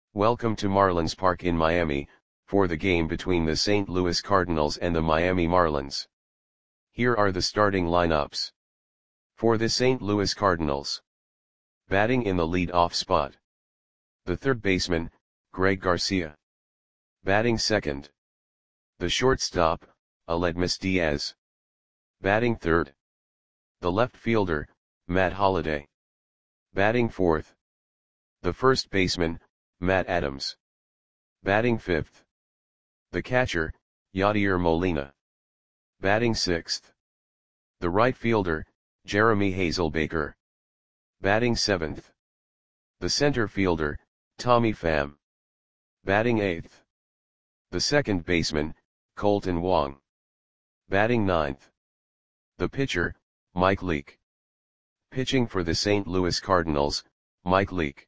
Welcome to Marlins Park in Miami, for the game between the St. Louis Cardinals and the Miami Marlins. Here are the starting lineups. For the St. Louis Cardinals. Batting in the lead-off spot. The third baseman, Greg Garcia. Batting second. The shortstop, Aledmys Diaz. Batting third. The left fielder, Matt Holliday. Batting fourth. The first baseman, Matt Adams. Batting fifth. The catcher, Yadier Molina. Batting sixth. The right fielder, Jeremy Hazelbaker. Batting seventh. The center fielder, Tommy Pham. Batting eighth. The second baseman, Kolten Wong. Batting ninth. The pitcher, Mike Leake. Pitching for the St. Louis Cardinals, Mike Leake.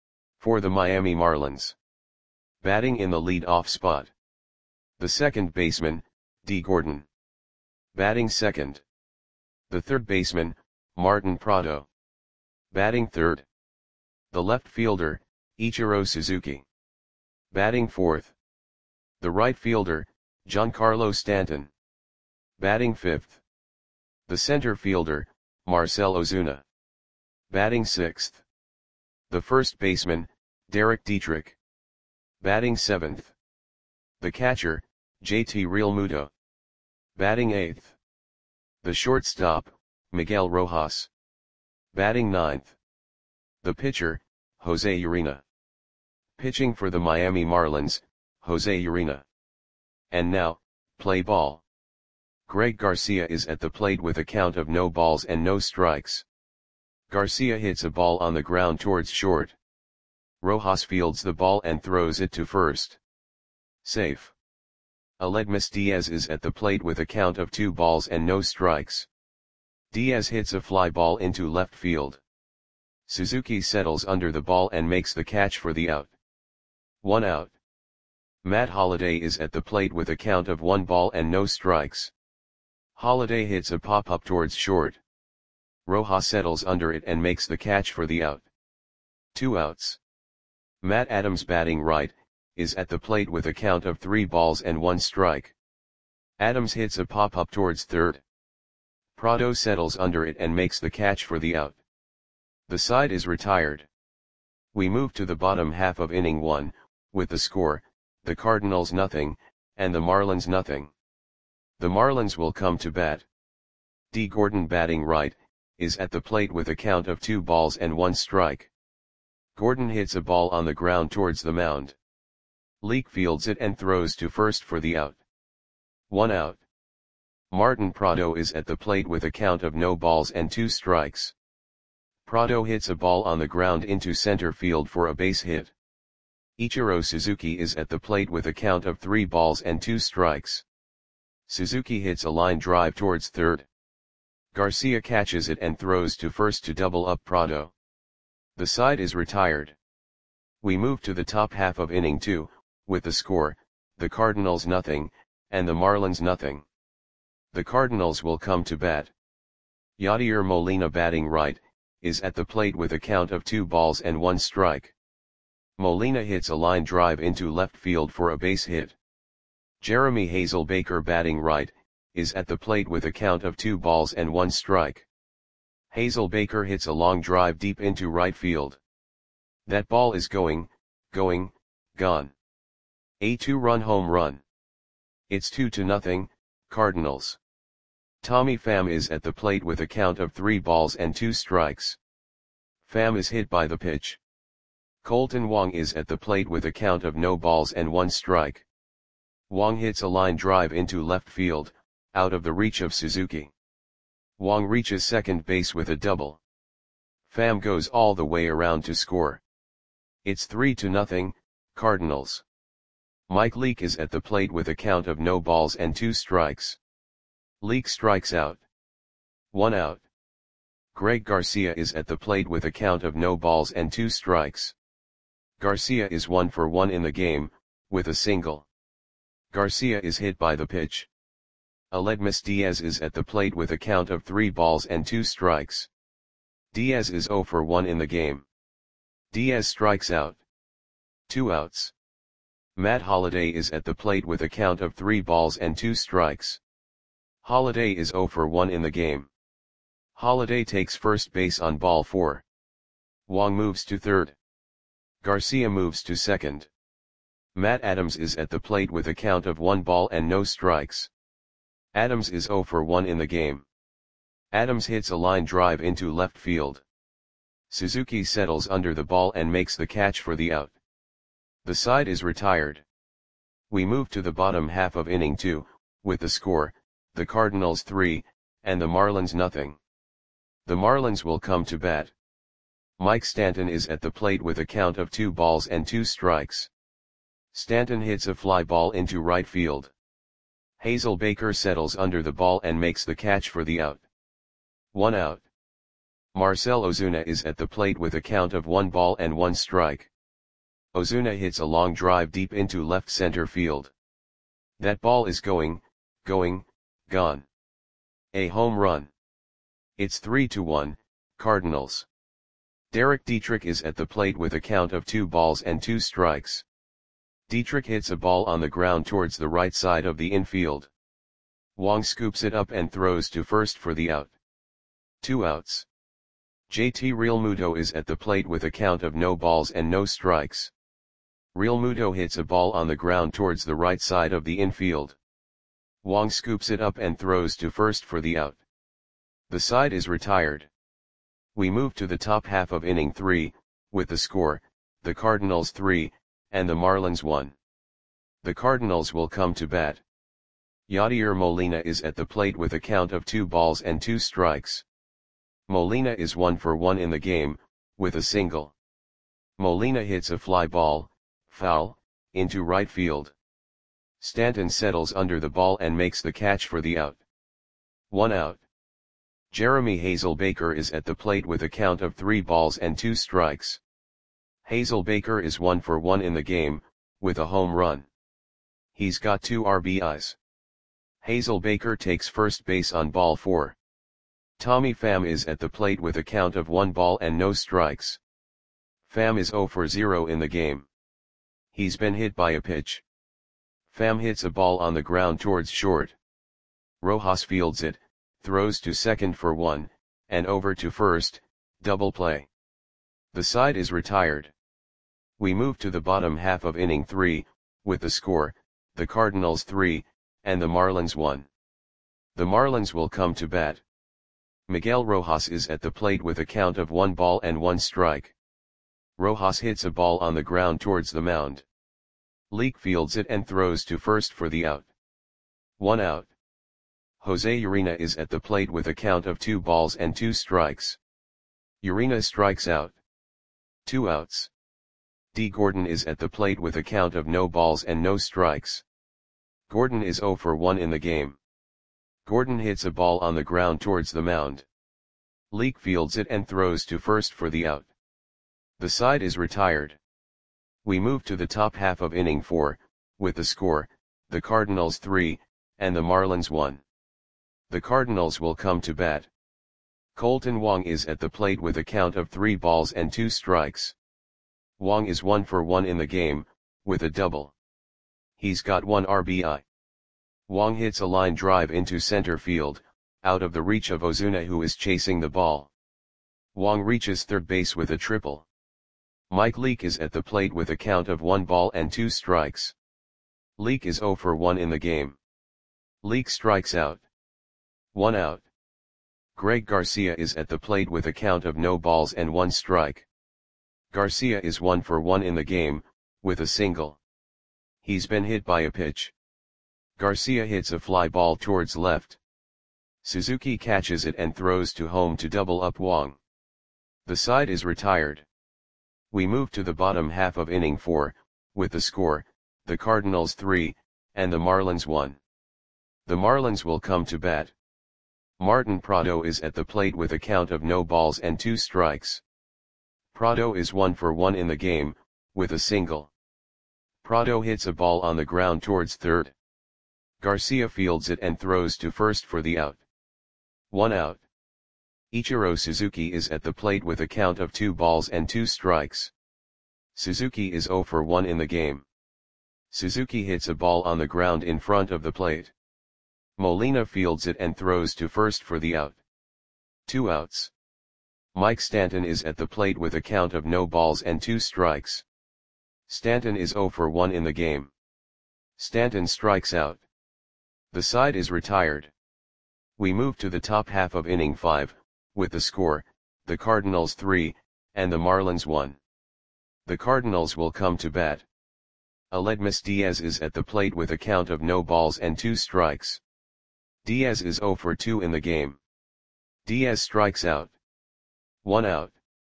For the Miami Marlins. Batting in the lead-off spot. The second baseman, Dee Gordon. Batting second. The third baseman, Martin Prado. Batting third. The left fielder, Ichiro Suzuki. Batting fourth. The right fielder, Giancarlo Stanton. Batting fifth. The center fielder, Marcell Ozuna. Batting sixth. The first baseman, Derek Dietrich. Batting seventh. The catcher, JT Realmuto. Batting eighth. The shortstop, Miguel Rojas. Batting ninth. The pitcher, Jose Urena. Pitching for the Miami Marlins, Jose Urena. And now, play ball. Greg Garcia is at the plate with a count of no balls and no strikes. Garcia hits a ball on the ground towards short. Rojas fields the ball and throws it to first. Safe. Aledmys Diaz is at the plate with a count of 2 balls and no strikes. Diaz hits a fly ball into left field. Suzuki settles under the ball and makes the catch for the out. 1 out. Matt Holliday is at the plate with a count of 1 ball and no strikes. Holliday hits a pop-up towards short. Rojas settles under it and makes the catch for the out. 2 outs. Matt Adams batting right, is at the plate with a count of 3 balls and 1 strike. Adams hits a pop-up towards third. Prado settles under it and makes the catch for the out. The side is retired. We move to the bottom half of inning 1, with the score, the Cardinals nothing, and the Marlins nothing. The Marlins will come to bat. Dee Gordon batting right, is at the plate with a count of 2 balls and 1 strike. Gordon hits a ball on the ground towards the mound. Leake fields it and throws to first for the out. 1 out. Martin Prado is at the plate with a count of no balls and 2 strikes. Prado hits a ball on the ground into center field for a base hit. Ichiro Suzuki is at the plate with a count of 3 balls and 2 strikes. Suzuki hits a line drive towards third. Garcia catches it and throws to first to double up Prado. The side is retired. We move to the top half of inning 2, with the score, the Cardinals nothing, and the Marlins nothing. The Cardinals will come to bat. Yadier Molina batting right, is at the plate with a count of 2 balls and 1 strike. Molina hits a line drive into left field for a base hit. Jeremy Hazelbaker batting right, is at the plate with a count of 2 balls and 1 strike. Hazelbaker hits a long drive deep into right field. That ball is gone. A 2-run home run. It's 2-0, Cardinals. Tommy Pham is at the plate with a count of 3 balls and 2 strikes. Pham is hit by the pitch. Kolten Wong is at the plate with a count of no balls and 1 strike. Wong hits a line drive into left field, out of the reach of Suzuki. Wong reaches second base with a double. Pham goes all the way around to score. It's 3-0, Cardinals. Mike Leake is at the plate with a count of no balls and 2 strikes. Leake strikes out. 1 out. Greg Garcia is at the plate with a count of no balls and 2 strikes. Garcia is 1 for 1 in the game, with a single. Garcia is hit by the pitch. Aledmys Diaz is at the plate with a count of 3 balls and 2 strikes. Diaz is 0 for 1 in the game. Diaz strikes out. 2 outs. Matt Holliday is at the plate with a count of 3 balls and 2 strikes. Holliday is 0 for 1 in the game. Holliday takes first base on ball 4. Wong moves to third. Garcia moves to second. Matt Adams is at the plate with a count of 1 ball and no strikes. Adams is 0 for 1 in the game. Adams hits a line drive into left field. Suzuki settles under the ball and makes the catch for the out. The side is retired. We move to the bottom half of inning 2, with the score, the Cardinals 3, and the Marlins nothing. The Marlins will come to bat. Mike Stanton is at the plate with a count of 2 balls and 2 strikes. Stanton hits a fly ball into right field. Hazel Baker settles under the ball and makes the catch for the out. 1 out. Marcell Ozuna is at the plate with a count of 1 ball and 1 strike. Ozuna hits a long drive deep into left center field. That ball is gone. A home run. It's 3-1, Cardinals. Derek Dietrich is at the plate with a count of 2 balls and 2 strikes. Dietrich hits a ball on the ground towards the right side of the infield. Wong scoops it up and throws to first for the out. 2 outs. JT Realmuto is at the plate with a count of no balls and no strikes. Realmuto hits a ball on the ground towards the right side of the infield. Wong scoops it up and throws to first for the out. The side is retired. We move to the top half of inning 3, with the score, the Cardinals 3, and the Marlins 1. The Cardinals will come to bat. Yadier Molina is at the plate with a count of 2 balls and 2 strikes. Molina is 1 for 1 in the game, with a single. Molina hits a fly ball, foul, into right field. Stanton settles under the ball and makes the catch for the out. 1 out. Jeremy Hazel Baker is at the plate with a count of 3 balls and 2 strikes. Hazel Baker is 1 for 1 in the game, with a home run. He's got 2 RBIs. Hazel Baker takes first base on ball 4. Tommy Pham is at the plate with a count of 1 ball and no strikes. Pham is 0 for 0 in the game. He's been hit by a pitch. Pham hits a ball on the ground towards short. Rojas fields it, throws to second for 1, and over to first, double play. The side is retired. We move to the bottom half of inning 3, with the score, the Cardinals 3, and the Marlins 1. The Marlins will come to bat. Miguel Rojas is at the plate with a count of 1 ball and 1 strike. Rojas hits a ball on the ground towards the mound. Leake fields it and throws to first for the out. 1 out. Jose Urena is at the plate with a count of 2 balls and 2 strikes. Urena strikes out. 2 outs. D. Gordon is at the plate with a count of no balls and no strikes. Gordon is 0 for 1 in the game. Gordon hits a ball on the ground towards the mound. Leake fields it and throws to first for the out. The side is retired. We move to the top half of inning 4, with the score, the Cardinals 3, and the Marlins 1. The Cardinals will come to bat. Colton Wong is at the plate with a count of 3 balls and 2 strikes. Wong is 1 for 1 in the game, with a double. He's got 1 RBI. Wong hits a line drive into center field, out of the reach of Ozuna who is chasing the ball. Wong reaches third base with a triple. Mike Leake is at the plate with a count of 1 ball and 2 strikes. Leake is 0 for 1 in the game. Leake strikes out. 1 out. Greg Garcia is at the plate with a count of no balls and 1 strike. Garcia is 1 for 1 in the game, with a single. He's been hit by a pitch. Garcia hits a fly ball towards left. Suzuki catches it and throws to home to double up Wong. The side is retired. We move to the bottom half of inning 4, with the score, the Cardinals 3, and the Marlins 1. The Marlins will come to bat. Martin Prado is at the plate with a count of no balls and 2 strikes. Prado is 1 for 1 in the game, with a single. Prado hits a ball on the ground towards third. Garcia fields it and throws to first for the out. 1 out. Ichiro Suzuki is at the plate with a count of 2 balls and 2 strikes. Suzuki is 0 for 1 in the game. Suzuki hits a ball on the ground in front of the plate. Molina fields it and throws to first for the out. 2 outs. Mike Stanton is at the plate with a count of no balls and 2 strikes. Stanton is 0 for 1 in the game. Stanton strikes out. The side is retired. We move to the top half of inning 5, with the score, the Cardinals 3, and the Marlins 1. The Cardinals will come to bat. Aledmys Diaz is at the plate with a count of no balls and 2 strikes. Diaz is 0 for 2 in the game. Diaz strikes out. 1 out.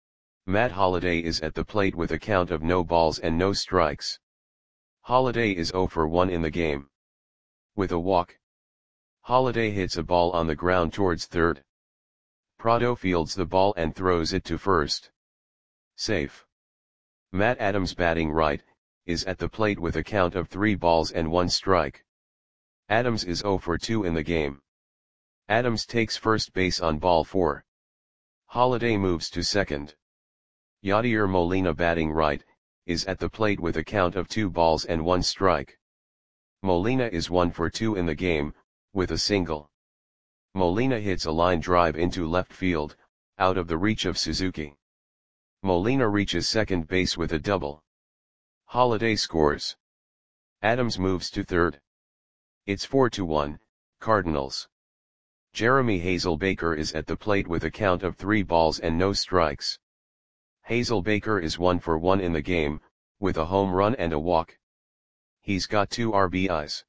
Matt Holliday is at the plate with a count of no balls and no strikes. Holliday is 0 for 1 in the game. With a walk. Holliday hits a ball on the ground towards third. Prado fields the ball and throws it to first. Safe. Matt Adams, batting right, is at the plate with a count of 3 balls and 1 strike. Adams is 0 for 2 in the game. Adams takes first base on ball 4. Holliday moves to second. Yadier Molina, batting right, is at the plate with a count of 2 balls and 1 strike. Molina is 1 for 2 in the game, with a single. Molina hits a line drive into left field, out of the reach of Suzuki. Molina reaches second base with a double. Holliday scores. Adams moves to third. It's 4-1, Cardinals. Jeremy Hazelbaker is at the plate with a count of 3 balls and no strikes. Hazelbaker is 1 for 1 in the game, with a home run and a walk. He's got 2 RBIs.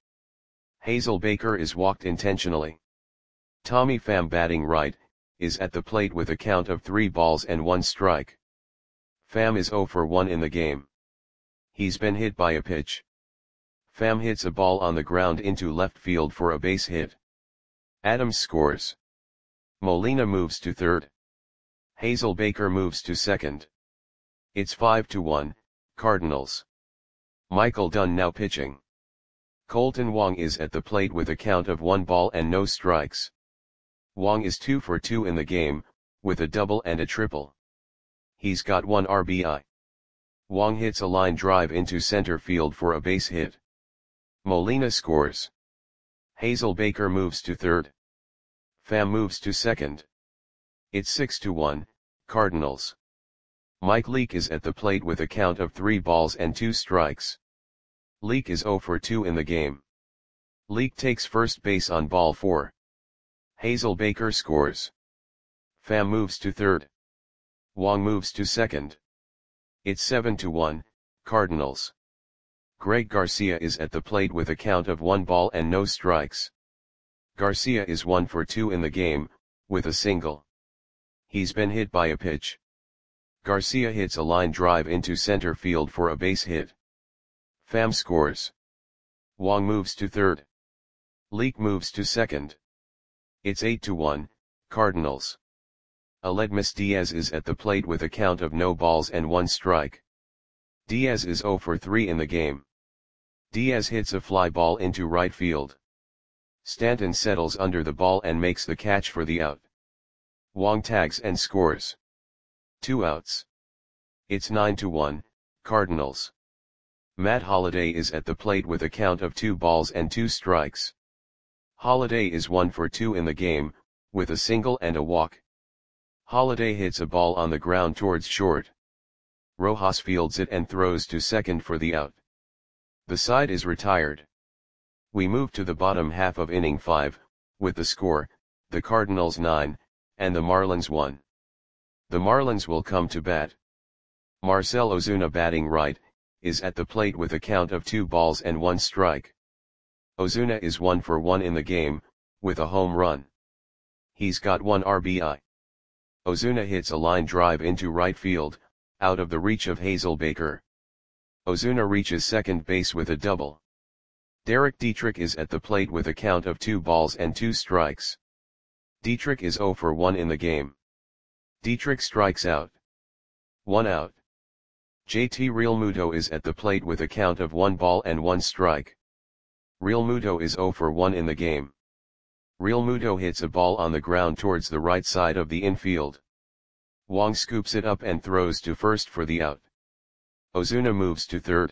Hazelbaker is walked intentionally. Tommy Pham, batting right, is at the plate with a count of 3 balls and 1 strike. Pham is 0 for 1 in the game. He's been hit by a pitch. Pham hits a ball on the ground into left field for a base hit. Adams scores. Molina moves to third. Hazelbaker moves to second. It's 5-1, Cardinals. Michael Dunn now pitching. Colton Wong is at the plate with a count of 1 ball and no strikes. Wong is 2 for 2 in the game, with a double and a triple. He's got 1 RBI. Wong hits a line drive into center field for a base hit. Molina scores. Hazelbaker moves to third. Pham moves to second. It's 6-1, Cardinals. Mike Leake is at the plate with a count of 3 balls and 2 strikes. Leake is 0 for 2 in the game. Leake takes first base on ball 4. Hazelbaker scores. Pham moves to third. Wong moves to second. It's 7-1, Cardinals. Greg Garcia is at the plate with a count of 1 ball and no strikes. Garcia is 1 for 2 in the game, with a single. He's been hit by a pitch. Garcia hits a line drive into center field for a base hit. Pham scores. Wong moves to third. Leake moves to second. It's 8-1, Cardinals. Aledmys Diaz is at the plate with a count of no balls and 1 strike. Diaz is 0 for 3 in the game. Diaz hits a fly ball into right field. Stanton settles under the ball and makes the catch for the out. Wong tags and scores. 2 outs. It's 9-1, Cardinals. Matt Holliday is at the plate with a count of 2 balls and 2 strikes. Holliday is 1 for 2 in the game, with a single and a walk. Holliday hits a ball on the ground towards short. Rojas fields it and throws to second for the out. The side is retired. We move to the bottom half of inning 5, with the score, the Cardinals 9, and the Marlins 1. The Marlins will come to bat. Marcell Ozuna, batting right, is at the plate with a count of 2 balls and 1 strike. Ozuna is 1 for 1 in the game, with a home run. He's got 1 RBI. Ozuna hits a line drive into right field, out of the reach of Hazelbaker. Ozuna reaches second base with a double. Derek Dietrich is at the plate with a count of 2 balls and 2 strikes. Dietrich is 0 for 1 in the game. Dietrich strikes out. 1 out. JT Realmuto is at the plate with a count of 1 ball and 1 strike. Realmuto is 0 for 1 in the game. Realmuto hits a ball on the ground towards the right side of the infield. Wong scoops it up and throws to first for the out. Ozuna moves to third.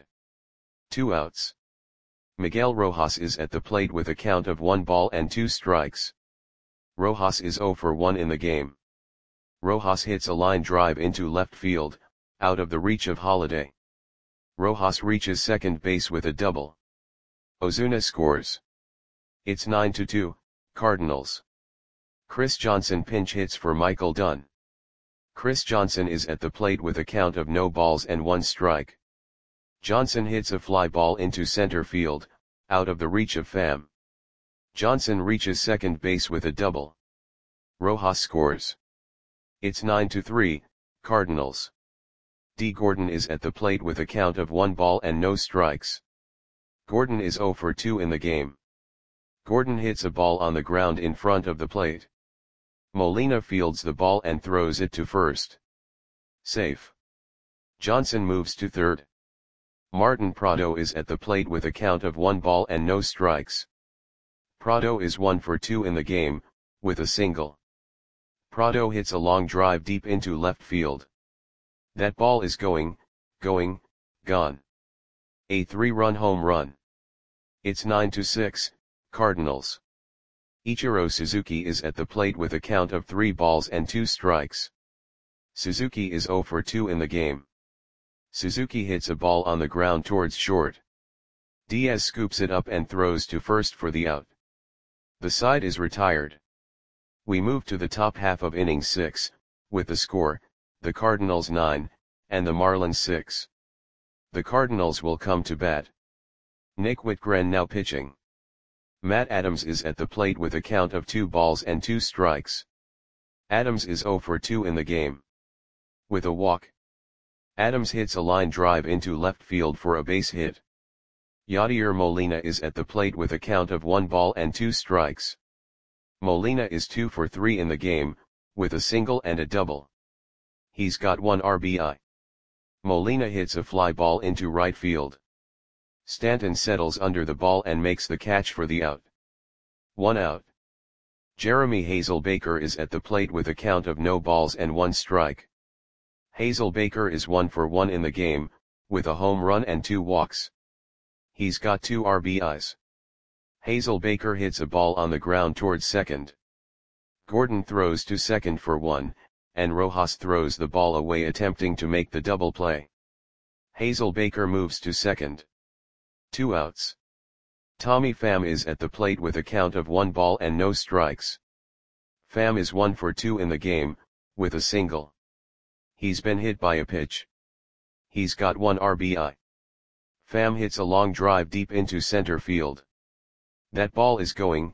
2 outs. Miguel Rojas is at the plate with a count of 1 ball and 2 strikes. Rojas is 0 for 1 in the game. Rojas hits a line drive into left field, out of the reach of Holiday. Rojas reaches second base with a double. Ozuna scores. It's 9-2, Cardinals. Chris Johnson pinch hits for Michael Dunn. Chris Johnson is at the plate with a count of no balls and 1 strike. Johnson hits a fly ball into center field, out of the reach of Pham. Johnson reaches second base with a double. Rojas scores. It's 9-3, Cardinals. D. Gordon is at the plate with a count of 1 ball and no strikes. Gordon is 0 for 2 in the game. Gordon hits a ball on the ground in front of the plate. Molina fields the ball and throws it to first. Safe. Johnson moves to third. Martin Prado is at the plate with a count of 1 ball and no strikes. Prado is 1 for 2 in the game, with a single. Prado hits a long drive deep into left field. That ball is going, gone. A 3-run home run. It's 9-6, Cardinals. Ichiro Suzuki is at the plate with a count of 3 balls and 2 strikes. Suzuki is 0 for 2 in the game. Suzuki hits a ball on the ground towards short. Diaz scoops it up and throws to first for the out. The side is retired. We move to the top half of inning 6, with the score, the Cardinals 9, and the Marlins 6. The Cardinals will come to bat. Nick Whitgren now pitching. Matt Adams is at the plate with a count of 2 balls and 2 strikes. Adams is 0 for 2 in the game. With a walk. Adams hits a line drive into left field for a base hit. Yadier Molina is at the plate with a count of 1 ball and 2 strikes. Molina is 2 for 3 in the game, with a single and a double. He's got 1 RBI. Molina hits a fly ball into right field. Stanton settles under the ball and makes the catch for the out. 1 out. Jeremy Hazelbaker is at the plate with a count of no balls and 1 strike. Hazelbaker is 1 for 1 in the game, with a home run and 2 walks. He's got 2 RBIs. Hazelbaker hits a ball on the ground towards second. Gordon throws to second for 1, and Rojas throws the ball away attempting to make the double play. Hazelbaker moves to second. 2 outs. Tommy Pham is at the plate with a count of 1 ball and no strikes. Pham is 1 for 2 in the game, with a single. He's been hit by a pitch. He's got 1 RBI. Pham hits a long drive deep into center field. That ball is going,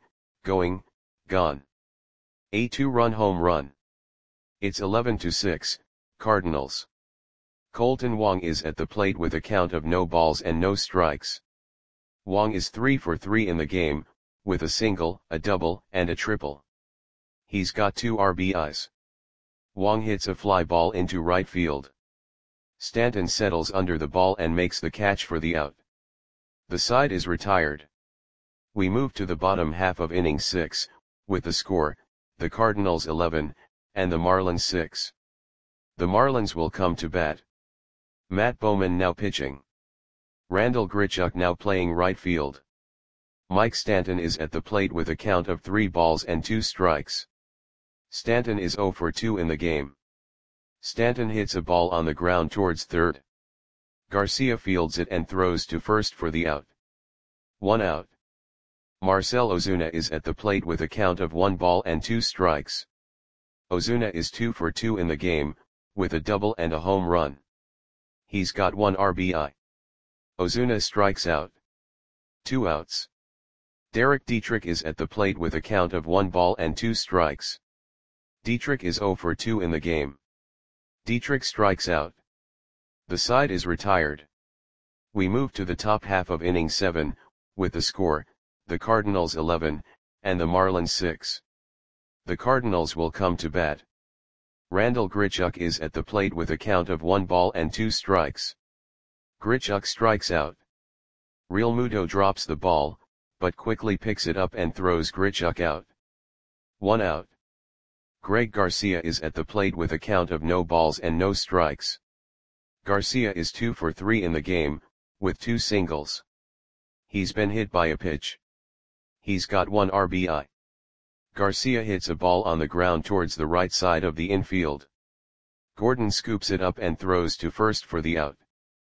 gone. A 2-run home run. It's 11-6, Cardinals. Colton Wong is at the plate with a count of no balls and no strikes. Wong is 3 for 3 in the game, with a single, a double, and a triple. He's got 2 RBIs. Wong hits a fly ball into right field. Stanton settles under the ball and makes the catch for the out. The side is retired. We move to the bottom half of inning 6, with the score, the Cardinals 11, and the Marlins 6. The Marlins will come to bat. Matt Bowman now pitching. Randall Grichuk now playing right field. Mike Stanton is at the plate with a count of 3 balls and 2 strikes. Stanton is 0 for 2 in the game. Stanton hits a ball on the ground towards third. Garcia fields it and throws to first for the out. 1 out. Marcell Ozuna is at the plate with a count of 1 ball and 2 strikes. Ozuna is 2 for 2 in the game, with a double and a home run. He's got 1 RBI. Ozuna strikes out. 2 outs. Derek Dietrich is at the plate with a count of 1 ball and 2 strikes. Dietrich is 0 for 2 in the game. Dietrich strikes out. The side is retired. We move to the top half of inning 7, with the score, the Cardinals 11, and the Marlins 6. The Cardinals will come to bat. Randall Grichuk is at the plate with a count of 1 ball and 2 strikes. Grichuk strikes out. Realmuto drops the ball, but quickly picks it up and throws Grichuk out. 1 out. Greg Garcia is at the plate with a count of no balls and no strikes. Garcia is 2 for 3 in the game, with 2 singles. He's been hit by a pitch. He's got 1 RBI. Garcia hits a ball on the ground towards the right side of the infield. Gordon scoops it up and throws to first for the out.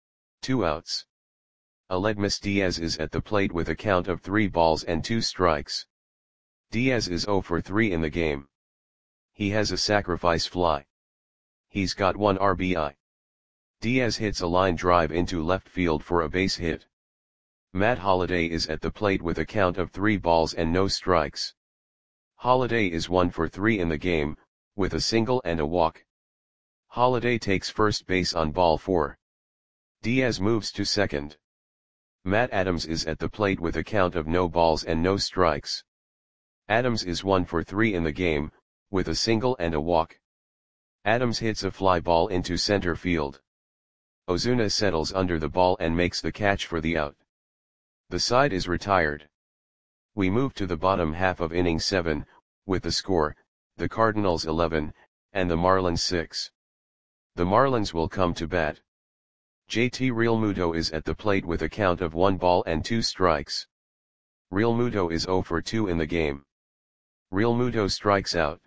2 outs. Aledmus Diaz is at the plate with a count of 3 balls and 2 strikes. Diaz is 0 for 3 in the game. He has a sacrifice fly. He's got 1 RBI. Diaz hits a line drive into left field for a base hit. Matt Holliday is at the plate with a count of 3 balls and no strikes. Holliday is 1 for 3 in the game, with a single and a walk. Holliday takes first base on ball 4. Diaz moves to second. Matt Adams is at the plate with a count of no balls and no strikes. Adams is 1 for 3 in the game, with a single and a walk. Adams hits a fly ball into center field. Ozuna settles under the ball and makes the catch for the out. The side is retired. We move to the bottom half of inning 7, with the score, the Cardinals 11, and the Marlins 6. The Marlins will come to bat. JT Realmuto is at the plate with a count of 1 ball and 2 strikes. Realmuto is 0 for 2 in the game. Realmuto strikes out.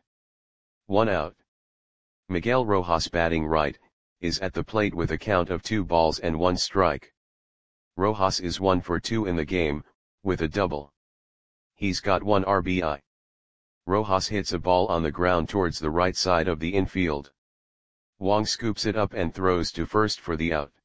1 out. Miguel Rojas batting right, is at the plate with a count of 2 balls and 1 strike. Rojas is 1 for 2 in the game, with a double. He's got 1 RBI. Rojas hits a ball on the ground towards the right side of the infield. Wong scoops it up and throws to first for the out.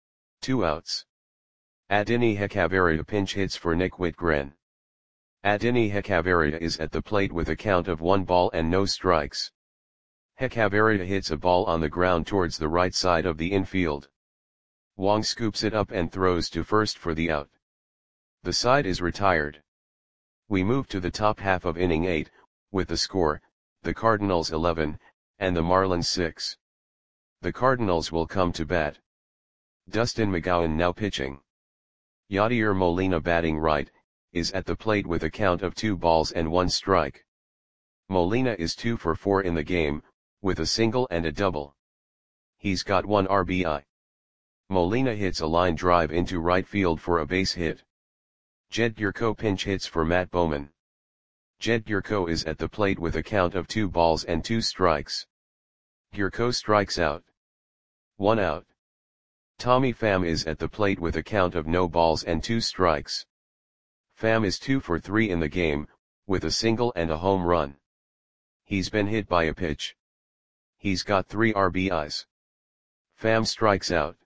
2 outs. Adeiny Hechavarria pinch hits for Nick Whitgren. Adeiny Hechavarria is at the plate with a count of 1 ball and no strikes. Hechavarria hits a ball on the ground towards the right side of the infield. Wong scoops it up and throws to first for the out. The side is retired. We move to the top half of inning 8, with the score, the Cardinals 11, and the Marlins 6. The Cardinals will come to bat. Dustin McGowan now pitching. Yadier Molina batting right, is at the plate with a count of 2 balls and 1 strike. Molina is 2 for 4 in the game, with a single and a double. He's got 1 RBI. Molina hits a line drive into right field for a base hit. Jed Gyorko pinch hits for Matt Bowman. Jed Gyorko is at the plate with a count of 2 balls and 2 strikes. Gyorko strikes out. 1 out. Tommy Pham is at the plate with a count of no balls and 2 strikes. Pham is 2 for 3 in the game, with a single and a home run. He's been hit by a pitch. He's got 3 RBIs. Pham strikes out.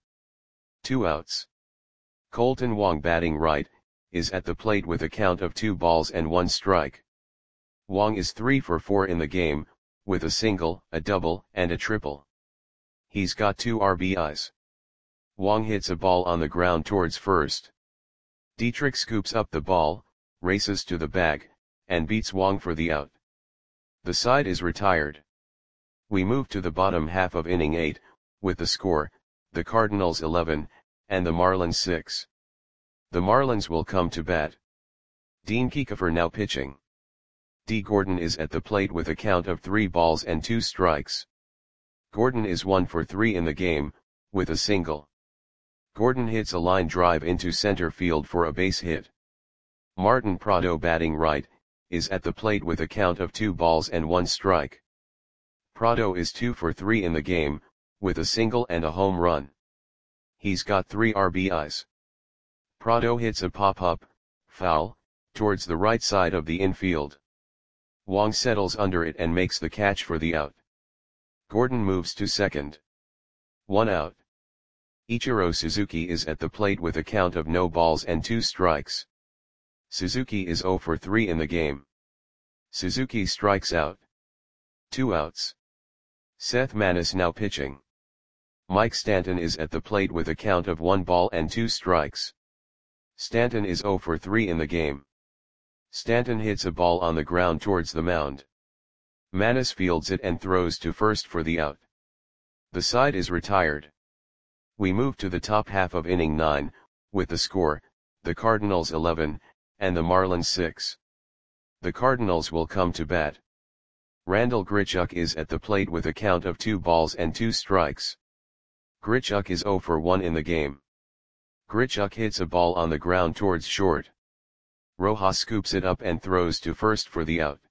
2 outs. Colton Wong batting right, is at the plate with a count of 2 balls and 1 strike. Wong is 3 for 4 in the game, with a single, a double, and a triple. He's got 2 RBIs. Wong hits a ball on the ground towards first. Dietrich scoops up the ball, races to the bag, and beats Wong for the out. The side is retired. We move to the bottom half of inning 8, with the score, the Cardinals 11, and the Marlins 6. The Marlins will come to bat. Dean Kiefer now pitching. D. Gordon is at the plate with a count of 3 balls and 2 strikes. Gordon is 1 for 3 in the game, with a single. Gordon hits a line drive into center field for a base hit. Martin Prado batting right, is at the plate with a count of 2 balls and 1 strike. Prado is 2 for 3 in the game, with a single and a home run. He's got 3 RBIs. Prado hits a pop-up, foul, towards the right side of the infield. Wong settles under it and makes the catch for the out. Gordon moves to second. 1 out. Ichiro Suzuki is at the plate with a count of no balls and 2 strikes. Suzuki is 0 for 3 in the game. Suzuki strikes out. 2 outs. Seth Maness now pitching. Mike Stanton is at the plate with a count of 1 ball and 2 strikes. Stanton is 0 for 3 in the game. Stanton hits a ball on the ground towards the mound. Maness fields it and throws to first for the out. The side is retired. We move to the top half of inning 9, with the score, the Cardinals 11, and the Marlins 6. The Cardinals will come to bat. Randall Grichuk is at the plate with a count of 2 balls and 2 strikes. Grichuk is 0 for 1 in the game. Grichuk hits a ball on the ground towards short. Rojas scoops it up and throws to first for the out.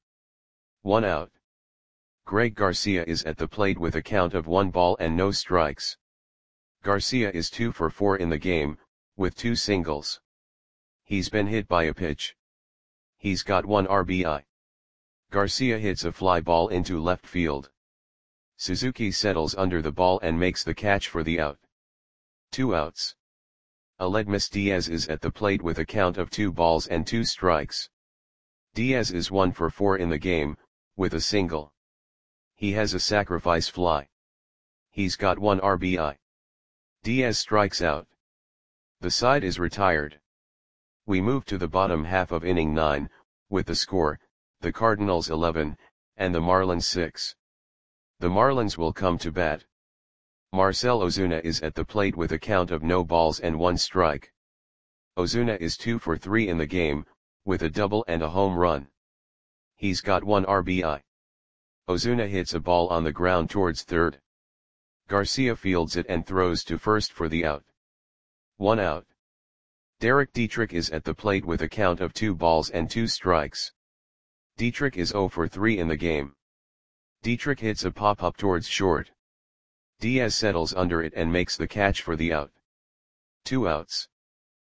1 out. Greg Garcia is at the plate with a count of 1 ball and no strikes. Garcia is 2 for 4 in the game, with 2 singles. He's been hit by a pitch. He's got 1 RBI. Garcia hits a fly ball into left field. Suzuki settles under the ball and makes the catch for the out. 2 outs. Aledmus Diaz is at the plate with a count of 2 balls and 2 strikes. Diaz is 1 for 4 in the game, with a single. He has a sacrifice fly. He's got 1 RBI. Diaz strikes out. The side is retired. We move to the bottom half of inning 9, with the score, the Cardinals 11, and the Marlins 6. The Marlins will come to bat. Marcell Ozuna is at the plate with a count of no balls and 1 strike. Ozuna is 2 for 3 in the game, with a double and a home run. He's got 1 RBI. Ozuna hits a ball on the ground towards third. Garcia fields it and throws to first for the out. 1 out. Derek Dietrich is at the plate with a count of 2 balls and 2 strikes. Dietrich is 0 for 3 in the game. Dietrich hits a pop-up towards short. Diaz settles under it and makes the catch for the out. 2 outs.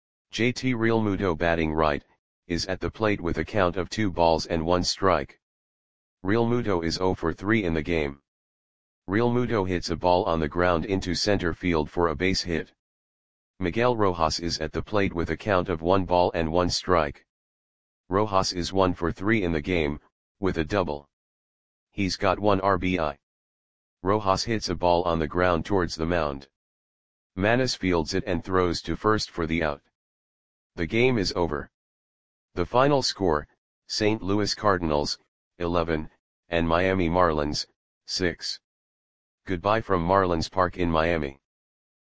JT Realmuto, batting right, is at the plate with a count of 2 balls and 1 strike. Realmuto is 0 for 3 in the game. Realmuto hits a ball on the ground into center field for a base hit. Miguel Rojas is at the plate with a count of 1 ball and 1 strike. Rojas is 1 for 3 in the game, with a double. He's got 1 RBI. Rojas hits a ball on the ground towards the mound. Manis fields it and throws to first for the out. The game is over. The final score, St. Louis Cardinals, 11, and Miami Marlins, 6. Goodbye from Marlins Park in Miami.